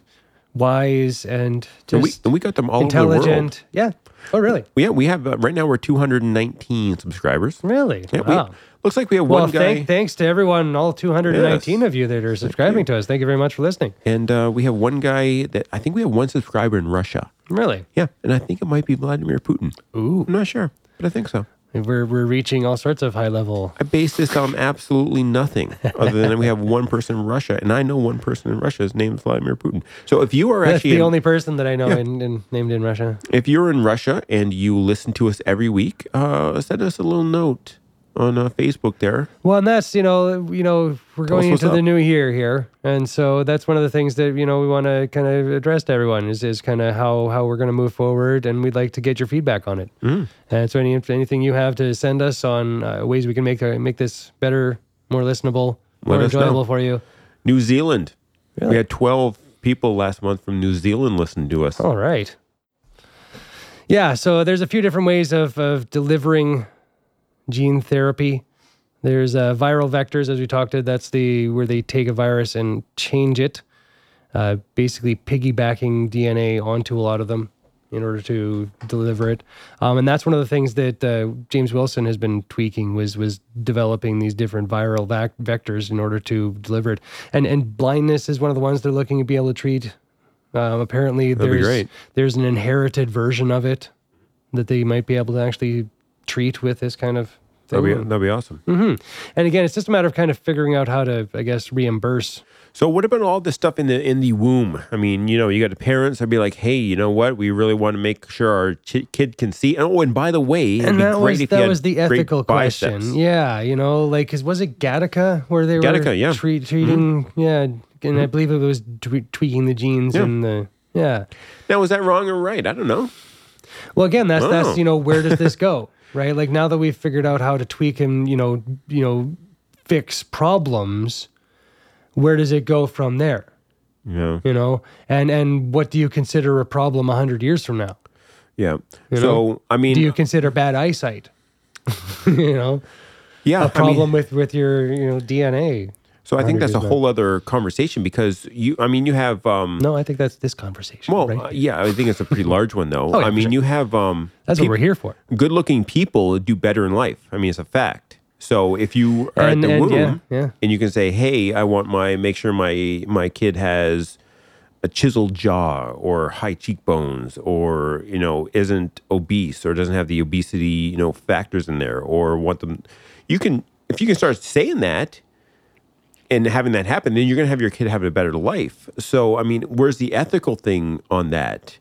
wise and just And we, and we got them all over the world. intelligent. Yeah. Oh, really? Yeah, we have uh, right now we're two hundred nineteen subscribers. Really? Yeah, we, Wow. looks like we have Well, one guy, thank, thanks to everyone, all two hundred nineteen Yes. of you that are subscribing to us. Thank you very much for listening. and uh, we have one guy that I think we have one subscriber in Russia. Really? Yeah, and I think it might be Vladimir Putin. Ooh. I'm not sure, but I think so. We're, we're reaching all sorts of high level. I base this on absolutely nothing other than we have one person in Russia, and I know one person in Russia. His name is Vladimir Putin. So if you are That's actually the in, only person that I know Yeah. in, in, named in Russia. if you're in Russia and you listen to us every week, uh, send us a little note on uh, Facebook there. Well, and that's, you know, you know, we're Tell us going what's into the up. new year here. And so that's one of the things that, you know, we want to kind of address to everyone is, is kind of how, how we're going to move forward. And we'd like to get your feedback on it. Mm. And so any, anything you have to send us on uh, ways we can make, uh, make this better, more listenable, more Let us know. enjoyable for you. New Zealand. Really? We had twelve people last month from New Zealand listen to us. All right. Yeah, so there's a few different ways of, of delivering gene therapy. There's uh, viral vectors, as we talked to. That's the where they take a virus and change it, uh, basically piggybacking D N A onto a lot of them in order to deliver it. Um, and that's one of the things that uh, James Wilson has been tweaking was was developing these different viral vac- vectors in order to deliver it. And and blindness is one of the ones they're looking to be able to treat. Um, apparently, That'd be there's great. there's an inherited version of it that they might be able to actually treat with this kind of thing. That'd be, that'd be awesome. hmm And again, it's just a matter of kind of figuring out how to, I guess, reimburse. So what about all this stuff in the in the womb? I mean, you know, you got the parents that'd be like, hey, you know what? We really want to make sure our ch- kid can see. Oh, and by the way, it'd And be that great was if you that had was the great ethical biceps. question. Yeah, you know, like, cause was it Gattaca where they were Gattaca, yeah. treat, treating? Yeah, and I believe it was twe- tweaking the genes Yeah. and the yeah. Now, was that wrong or right? I don't know. Well, again, that's Oh. that's you know, where does this go, right? Like now that we've figured out how to tweak and you know you know fix problems, where does it go from there? Yeah, You know, and and what do you consider a problem a hundred years from now? yeah. You so know? I mean, Do you consider bad eyesight? you know, yeah, a problem I mean, with with your you know D N A. So I think one hundred that's a years whole other conversation because you, I mean, you have, um, No, I think that's this conversation. well, right? uh, yeah, I think it's a pretty large one though. Oh, yeah, I for mean, sure. you have, um, that's peop- what we're here for. good looking people do better in life. I mean, it's a fact. So if you are And- at the and womb yeah, yeah. and you can say, hey, I want my, make sure my, my kid has a chiseled jaw or high cheekbones or, you know, isn't obese or doesn't have the obesity, you know, factors in there or want them, you can, if you can start saying that and having that happen, then you're going to have your kid have a better life. So, I mean, where's the ethical thing on that?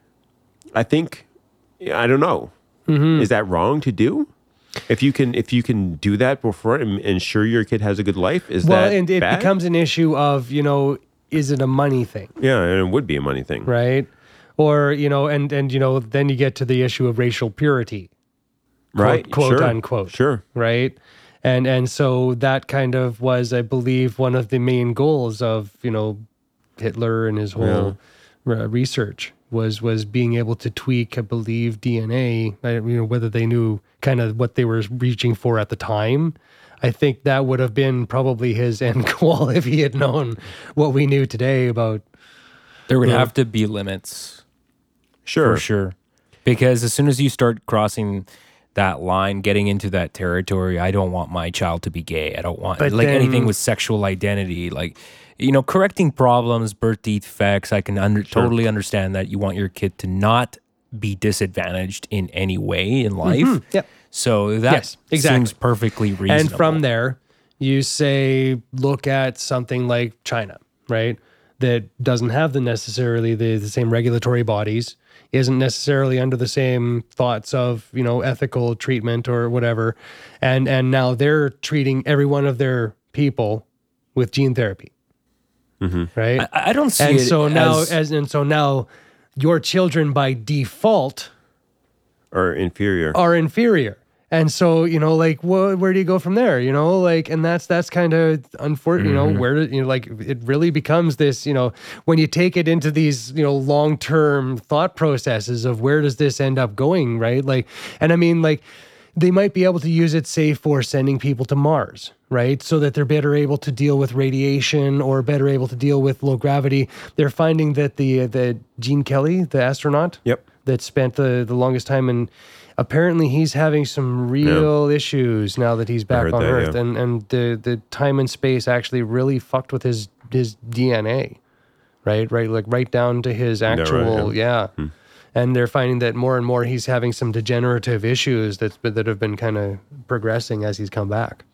I think, I don't know. Mm-hmm. Is that wrong to do? If you can, if you can do that before and ensure your kid has a good life, is Well, that and it bad? becomes an issue of, you know, is it a money thing, Yeah, and it would be a money thing. right? Or, you know, and, and, you know, then you get to the issue of racial purity, Right. quote sure. unquote. Sure. Right. And, and so that kind of was, I believe, one of the main goals of, you know, Hitler and his whole re- research was, was being able to tweak, I believe, D N A, I- you know, whether they knew kind of what they were reaching for at the time. I think that would have been probably his end goal if he had known what we knew today about. There would have to be limits. Sure. For sure. Because as soon as you start crossing that line, getting into that territory, I don't want my child to be gay. I don't want But like then- anything with sexual identity. Like, you know, correcting problems, birth defects, I can under, totally understand that you want your kid to not be disadvantaged in any way in life. Yep. So that Yes, exactly. seems perfectly reasonable. And from there, you say, look at something like China, right? That doesn't have the necessarily the, the same regulatory bodies, isn't necessarily under the same thoughts of, you know, ethical treatment or whatever. And and now they're treating every one of their people with gene therapy. Right? I, I don't see and it so now as, as and so now your children by default Or inferior. are inferior. And so, you know, like, wh- where do you go from there? You know, like, and that's, that's kind of unfortunate, you know, where, do- you know, like, it really becomes this, you know, when you take it into these, you know, long-term thought processes of where does this end up going, right? Like, and I mean, like, they might be able to use it, say, for sending people to Mars, right? So that they're better able to deal with radiation or better able to deal with low gravity. They're finding that the, the Gene Kelly, the astronaut, Yep. that spent the, the longest time in, apparently he's having some real issues now that he's back heard on that, Earth. yeah. And and the, the time and space actually really fucked with his his D N A. Right? Right, like right down to his right? actual yeah. Hmm. And they're finding that more and more he's having some degenerative issues that's been, that have been kind of progressing as he's come back.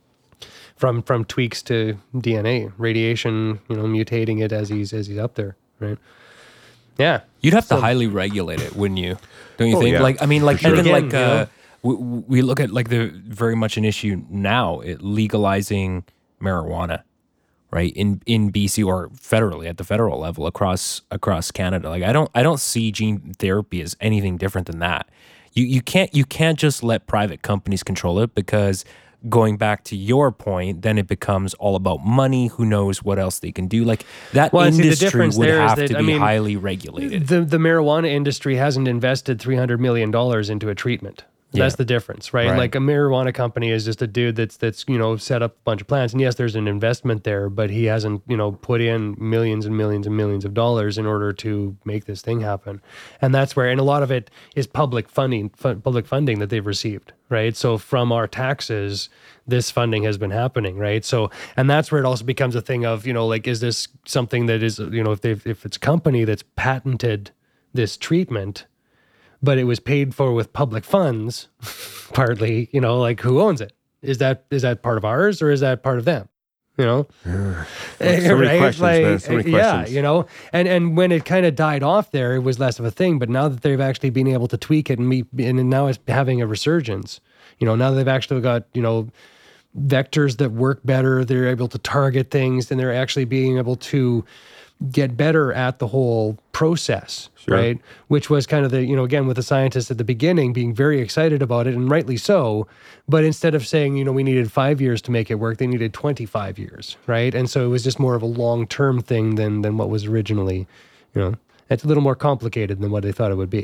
From from tweaks to D N A, radiation, you know, mutating it as he's as he's up there, right? Yeah. you'd have to highly regulate it, wouldn't you? Don't you Oh, think? yeah. Like, I mean, like For sure. even Again, like you uh, know? we, we look at like the very much an issue now, it legalizing marijuana, right? In in B C or federally at the federal level across across Canada. Like, I don't I don't see gene therapy as anything different than that. You you can't you can't just let private companies control it because. Going back to your point, then it becomes all about money. Who knows what else they can do? Like that Well, and see, the industry difference would there is have that, to I be mean, highly regulated. The the marijuana industry hasn't invested three hundred million dollars into a treatment. That's Yeah. the difference, right? Right. Like a marijuana company is just a dude that's that's you know set up a bunch of plants, and yes, there's an investment there, but he hasn't you know put in millions and millions and millions of dollars in order to make this thing happen, and that's where and a lot of it is public funding, fu- public funding that they've received, right? So from our taxes, this funding has been happening, right? So and that's where it also becomes a thing of you know like is this something that is you know if they if it's a company that's patented this treatment. But it was paid for with public funds, partly, you know, like who owns it? Is that is that part of ours or is that part of them? You know? So many questions, man. So many yeah, questions. you know? And and when it kind of died off there, it was less of a thing. But now that they've actually been able to tweak it and meet, and now it's having a resurgence, you know, now they've actually got, you know, vectors that work better, they're able to target things, and they're actually being able to get better at the whole process, Sure. right? Which was kind of the, you know, again, with the scientists at the beginning being very excited about it, and rightly so. But instead of saying, you know, we needed five years to make it work, they needed twenty-five years, right? And so it was just more of a long-term thing than than what was originally, you know, it's a little more complicated than what they thought it would be.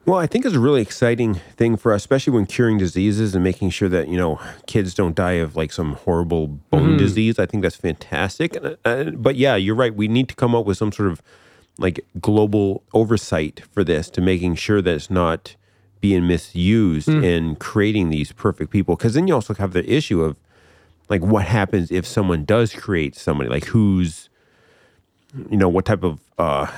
Well, I think it's a really exciting thing for us, especially when curing diseases and making sure that, you know, kids don't die of like some horrible bone Mm-hmm. disease. I think that's fantastic. Uh, uh, but yeah, you're right. We need to come up with some sort of like global oversight for this to making sure that it's not being misused Mm. in creating these perfect people. Because then you also have the issue of like what happens if someone does create somebody, like who's, you know, what type of uh,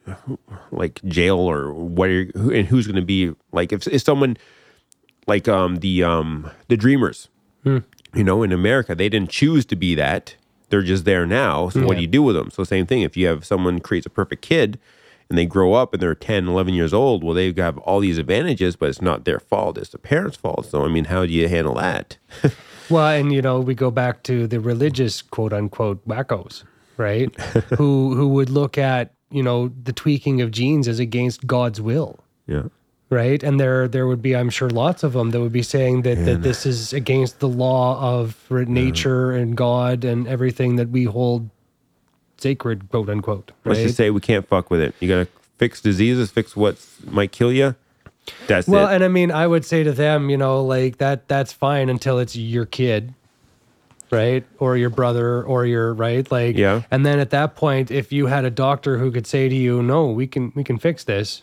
like jail or what, are, who, and who's going to be like if, if someone like um the um the Dreamers, Hmm. you know, in America they didn't choose to be that. They're just there now. So what Yeah. do you do with them? So same thing. If you have someone creates a perfect kid and they grow up and they're ten, eleven years old, well, they have all these advantages, but it's not their fault. It's the parents' fault. So, I mean, how do you handle that? Well, and you know, we go back to the religious quote unquote wackos, right? who who would look at, you know, the tweaking of genes as against God's will, Yeah. right? And there there would be, I'm sure, lots of them that would be saying that, that this is against the law of nature and God and everything that we hold sacred, quote unquote. Let's Right? just say we can't fuck with it. You got to fix diseases, fix what might kill you. That's Well, it. and I mean, I would say to them, you know, like that that's fine until it's your kid, right? Or your brother or your right? Like Yeah. and then at that point, if you had a doctor who could say to you, no, we can we can fix this,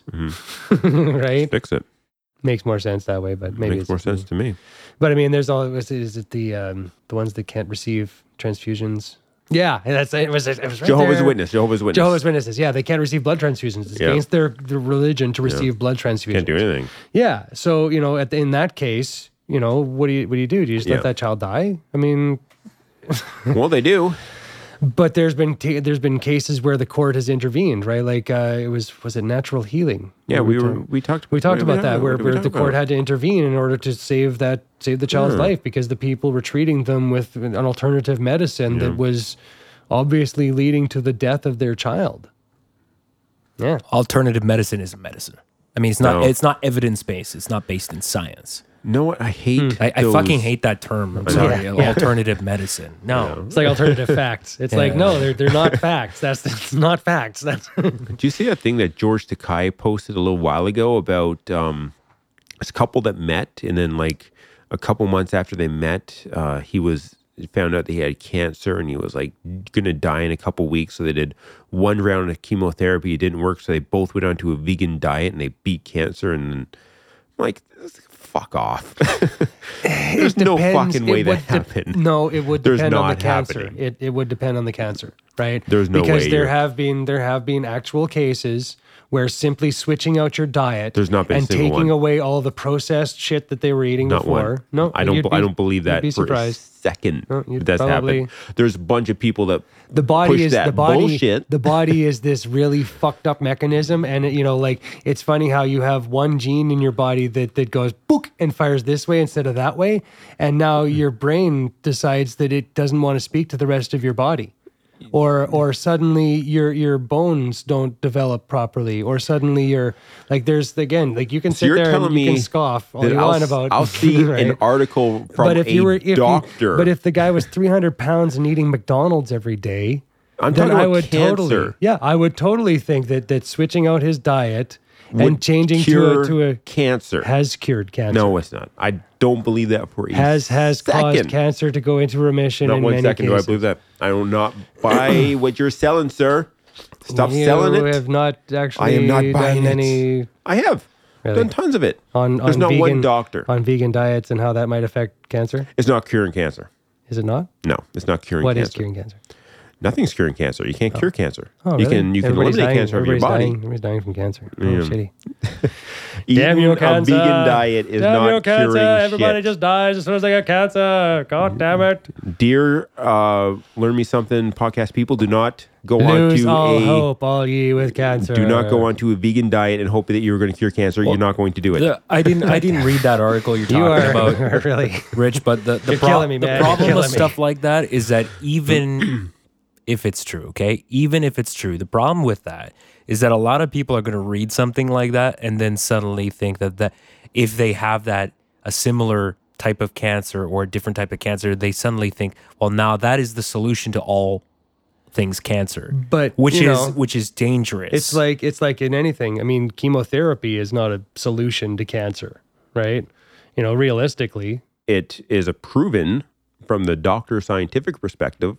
right? Fix it. Makes more sense that way, but maybe Makes it's more sense to me. But I mean, there's all is, is it the um the ones that can't receive transfusions? Yeah, that's it was it was right Jehovah's there. Witness. Jehovah's Witness. Jehovah's Witnesses, yeah, they can't receive blood transfusions. It's Yeah. against their, their religion to receive blood transfusions. Can't do anything. Yeah. So, you know, at the, in that case, you know, what do you what do you do? Do you just Yeah. let that child die? I mean, Well, they do. but there's been t- there's been cases where the court has intervened, right? Like uh, it was was it natural healing? Yeah, Where we were. talked- We talked. we talked what did about that talk where, What did we where talk the court about? had to intervene in order to save that save the child's Yeah. life because the people were treating them with an alternative medicine that was obviously leading to the death of their child. Yeah. Alternative medicine isn't medicine. I mean, it's not. No. It's not evidence based. It's not based in science. No, what I hate. I, I those- fucking hate that term. I'm sorry. Yeah, yeah. Alternative medicine. No. It's like alternative facts. It's like, Yeah. no, they're they're not facts. That's, that's not facts. That's Do you see that thing that George Takei posted a little while ago about um, this couple that met, and then like a couple months after they met, uh, he was found out that he had cancer, and he was like gonna die in a couple weeks. So they did one round of chemotherapy. It didn't work, so they both went on to a vegan diet, and they beat cancer. And I'm like, fuck off. There's no depends- fucking way it that would dep- happened. No, it would There's depend on the not cancer. happening. It it would depend on the cancer, right? There's no because way there you're- have been there have been actual cases where simply switching out your diet There's not been a and single taking one. away all the processed shit that they were eating Not before. one. No, I don't. you'd I be- don't believe you'd that Be for surprised. a second. No, you'd that that's probably- happened. There's a bunch of people that The body push is that the body. bullshit. The body is this really fucked up mechanism, and it, you know, like it's funny how you have one gene in your body that that goes book and fires this way instead of that way, and now your brain decides that it doesn't want to speak to the rest of your body, or or suddenly your your bones don't develop properly, or suddenly you're like there's again like you can sit you're there telling and you me can scoff all that you I'll, want about. I'll see right? an article from but if a you were if doctor. You, but if the guy was three hundred pounds and eating McDonald's every day, I'm then talking I about would cancer. totally, yeah, I would totally think that that switching out his diet would and changing to cure a to a cancer. has cured cancer. No, it's not. I don't believe that for a has has second. caused cancer to go into remission Not in one many second do I cases. believe that. I will not buy what you're selling, sir. Stop you selling it. have not actually I am not buying done it. any I have Really? done tons of it. on There's on not vegan, one doctor. on vegan diets and how that might affect cancer. It's not curing cancer. Is it not? No, it's not curing What is cancer. curing cancer? Nothing's curing cancer. You can't cure cancer. Oh, you really? can you can Everybody's eliminate dying, cancer of your everybody's body. Dying, everybody's dying from cancer. Oh, Yeah. shitty. Eating Damn you, a cancer. vegan diet is Damn not you, cancer. curing Everybody shit. just dies as soon as they get cancer. God damn it. Dear uh, Learn Me Something podcast people, do not go Lose on all to a hope, all ye with cancer. do not go on to a vegan diet and hope that you're going to cure cancer. you're not going to do it. The- I didn't. I didn't read that article you're talking You are, about, you are really. Rich. But the the, You're pro- killing me, the man. You're problem with killing me. stuff like that is that even if it's true, okay, even if it's true, the problem with that is that a lot of people are going to read something like that and then suddenly think that that if they have that a similar type of cancer or a different type of cancer, they suddenly think, well, now that is the solution to all things cancer, But, which you is know, which is dangerous. It's like it's like in anything. I mean, chemotherapy is not a solution to cancer, right? You know, realistically, It is a proven from the doctor scientific perspective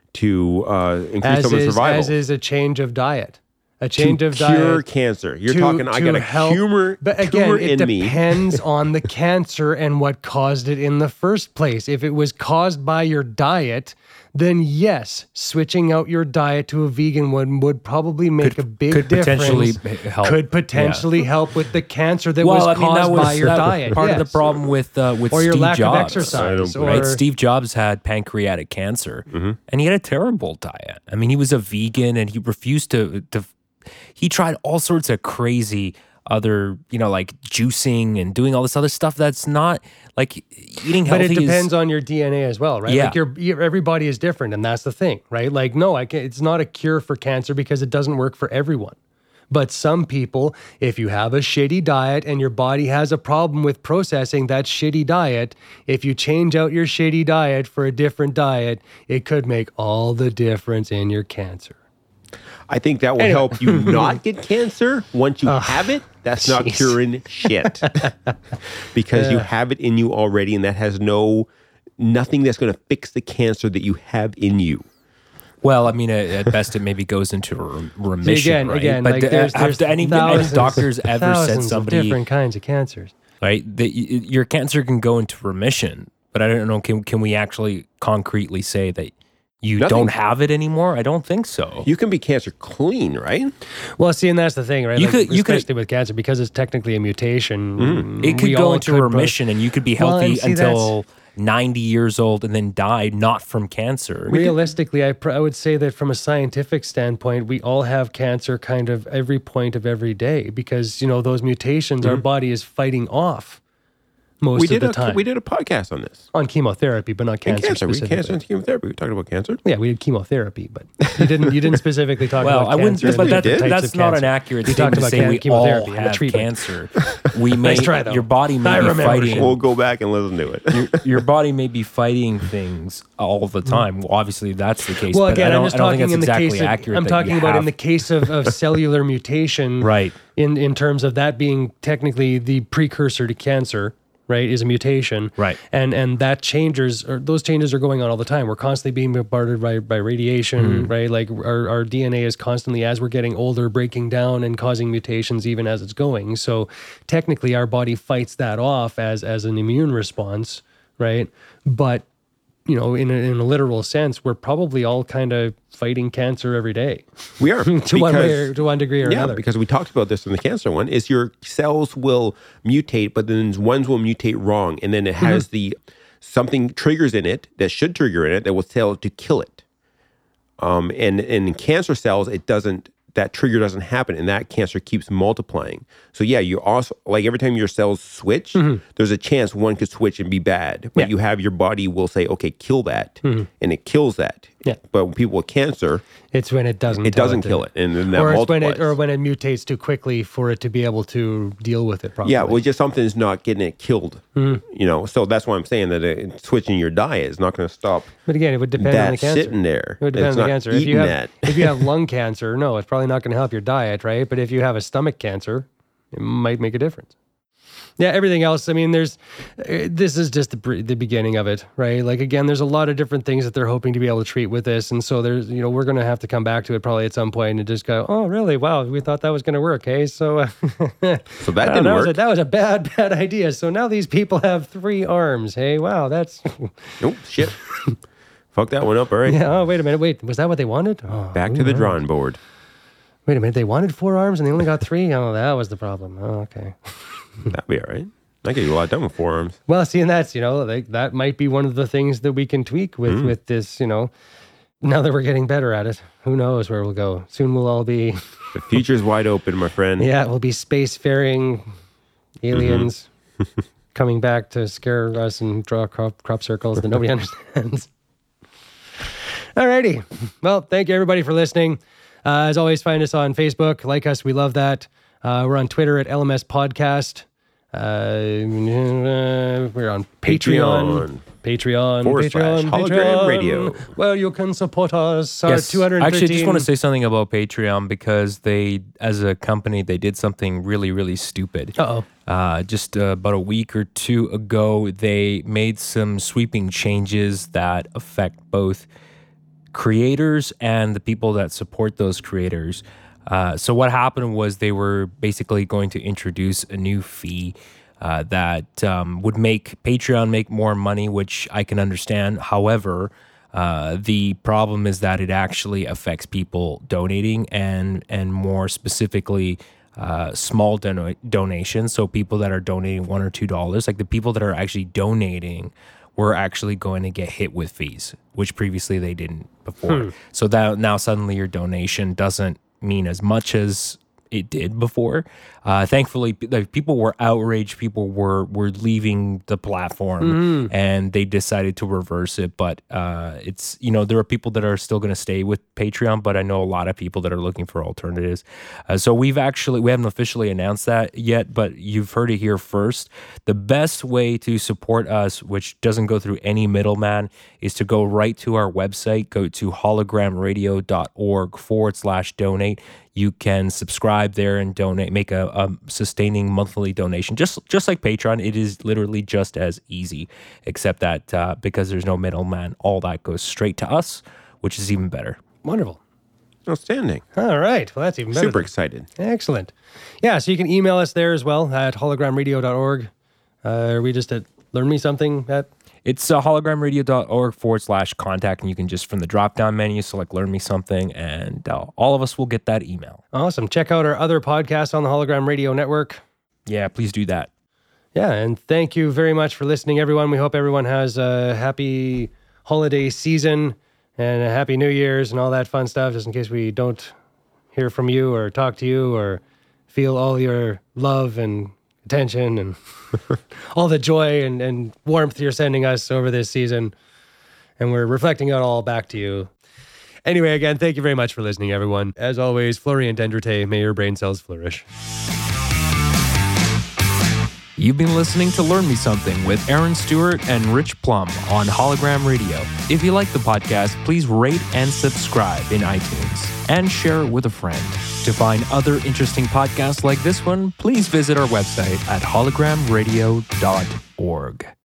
to uh, increase as someone's is survival. as is a change of diet, a change to of cure diet. cancer. You're to- talking, I to got a help- tumor, But again, tumor it in me. depends on the cancer and what caused it in the first place. If it was caused by your diet, then yes, switching out your diet to a vegan one would probably make a big could difference. potentially help. Could potentially help with the cancer that well, was I mean, caused that was by your that was diet. part of yes. the problem with uh, with or your Steve lack Jobs. of exercise, or Right, Steve Jobs had pancreatic cancer, Mm-hmm. and he had a terrible diet. I mean, he was a vegan, and he refused to. to he tried all sorts of crazy other, you know, like juicing and doing all this other stuff. That's not like eating But healthy. it depends is, on your D N A as well, right? Yeah. Like your, your everybody is different, and that's the thing, right? Like, no, I can't, it's not a cure for cancer because it doesn't work for everyone. But some people, if you have a shitty diet and your body has a problem with processing that shitty diet, if you change out your shitty diet for a different diet, it could make all the difference in your cancer. I think that will Anyway. help you not get cancer. Once you have it, that's not jeez. curing shit. Because you have it in you already, and that has no, nothing that's going to fix the cancer that you have in you. Well, I mean, at, at best, it maybe goes into re- remission, again, right? again, but like the- there's, have there's any, any thousands- doctors ever said thousands of somebody different kinds of cancers. right that y- your cancer can go into remission? But I don't know. Can can we actually concretely say that you Nothing. don't have it anymore? I don't think so. You can be cancer clean, right? Well, see, and that's the thing, right? You Like, could- you could- especially with cancer, because it's technically a mutation. It could we go all into could pro- remission, and you could be Well, healthy and see, until ninety years old, and then die not from cancer. Realistically, I, pr- I would say that from a scientific standpoint, we all have cancer kind of every point of every day because, you know, those mutations our body is fighting off most we of did the a time. we did a podcast on this. On chemotherapy, but not And cancer, cancer, we specifically. cancer and chemotherapy. We talked about cancer. Yeah, we did chemotherapy, but you didn't. You didn't specifically talk Well, about I wouldn't, cancer. and but we that, did. types that's of not cancer. an accurate You statement talked to about say can- we all chemotherapy and the have treatment. cancer. We may, Nice try, though. your body may I be remember. fighting. We'll go back and listen to it. your, your body may be fighting things all the time. Well, obviously, that's the case. Well, but again, I don't, I'm just I don't talking think in that's the exactly case of, accurate. I'm that talking you about in have- the case of, of cellular mutation, Right. In in terms of that being technically the precursor to cancer, right? Is a mutation, Right. And and that changes, or those changes are going on all the time. We're constantly being bombarded by by radiation, right? Like our our D N A is constantly, as we're getting older, breaking down and causing mutations even as it's going. So technically, our body fights that off as as an immune response, right? But you know, in a, in a literal sense, we're probably all kind of fighting cancer every day We are to one way because- or, to one degree or yeah, another. because we talked about this in the cancer one, is your cells will mutate, but then ones will mutate wrong. And then it Mm-hmm. has the, something triggers in it that should trigger in it that will tell to kill it. Um, and, and in cancer cells, it doesn't, that trigger doesn't happen, and that cancer keeps multiplying. So yeah, you also, like every time your cells switch, there's a chance one could switch and be bad. But Mm-hmm. Yeah. you have your body will say, okay, kill that. And it kills that. Yeah. But when people with cancer, It's when it doesn't. it tell doesn't to- kill it. And then that or it's multiplies. when it or when it mutates too quickly for it to be able to deal with it properly. Yeah, well, just something's not getting it killed. Mm-hmm. You know, so that's why I'm saying that it, switching your diet is not going to stop but again, it would depend on the that cancer. sitting there. It would depend It's on the not cancer. If you eating have that. if you have lung cancer, no, it's probably not going to help your diet, right? But if you have a stomach cancer, it might make a difference. Yeah, everything else. I mean, there's uh, this is just the br- the beginning of it, right? Like again, there's a lot of different things that they're hoping to be able to treat with this, and so there's you know we're going to have to come back to it probably at some point and just go, oh, really? Wow, we thought that was going to work, hey? So, uh, So that Oh, didn't that was work. a, that was a bad bad idea. So now these people have three arms. Hey, wow, that's Nope, shit. Fuck that one up, all right? yeah. Oh, wait a minute. Wait, was that what they wanted? Oh, Back to the drawing board. wait a minute. They wanted four arms and they only got three. Oh, that was the problem. Oh, okay. That'd be all right. I get you a lot done with forearms. Well, see, and that's, you know, like that might be one of the things that we can tweak with, Mm. with this, you know, now that we're getting better at it. Who knows where we'll go? Soon we'll all be, The future's wide open, my friend. yeah, we'll be spacefaring aliens Mm-hmm. coming back to scare us and draw crop, crop circles that nobody understands. Alrighty. Well, thank you everybody for listening. Uh, as always, find us on Facebook. Like us. We love that. Uh, we're on Twitter at L M S Podcast. Uh, we're on Patreon. Patreon. Forward Patreon. slash Hologram Patreon. Radio. Well, you can support us. Our Yes. two hundred thirteen. Actually, I just want to say something about Patreon because they, as a company, they did something really, really stupid. Uh-oh. Uh, just uh, about a week or two ago, they made some sweeping changes that affect both creators and the people that support those creators. Uh, so what happened was they were basically going to introduce a new fee uh, that um, would make Patreon make more money, which I can understand. However, uh, the problem is that it actually affects people donating and and more specifically uh, small dono- donations. So people that are donating one or two dollars, like the people that are actually donating, were actually going to get hit with fees, which previously they didn't before. Hmm. So that now suddenly your donation doesn't mean as much as it did before. Uh, thankfully, like, people were outraged. People were were leaving the platform, Mm-hmm. and they decided to reverse it. But uh, it's you know there are people that are still going to stay with Patreon, but I know a lot of people that are looking for alternatives. Uh, so we've actually we haven't officially announced that yet, but you've heard it here first. The best way to support us, which doesn't go through any middleman, is to go right to our website. Go to hologramradio.org forward slash donate. You can subscribe there and donate, make a, a sustaining monthly donation. Just just like Patreon, it is literally just as easy, except that uh, because there's no middleman, all that goes straight to us, which is even better. Wonderful. Outstanding. All right. Well, that's even better. Super then. excited. Excellent. Yeah, so you can email us there as well at hologramradio dot org. Uh, are we just at Learn Me Something at? It's uh, hologramradio.org forward slash contact, and you can just from the drop-down menu select Learn Me Something, and uh, all of us will get that email. Awesome. Check out our other podcasts on the Hologram Radio Network. Yeah, please do that. Yeah, and thank you very much for listening, everyone. We hope everyone has a happy holiday season and a happy New Year's and all that fun stuff, just in case we don't hear from you or talk to you or feel all your love and attention and all the joy and, and warmth you're sending us over this season. And we're reflecting it all back to you. Anyway, again, thank you very much for listening, everyone. As always, Florian Dendrite, may your brain cells flourish. You've been listening to Learn Me Something with Aaron Stewart and Rich Plum on Hologram Radio. If you like the podcast, please rate and subscribe in iTunes and share it with a friend. To find other interesting podcasts like this one, please visit our website at hologram radio dot org.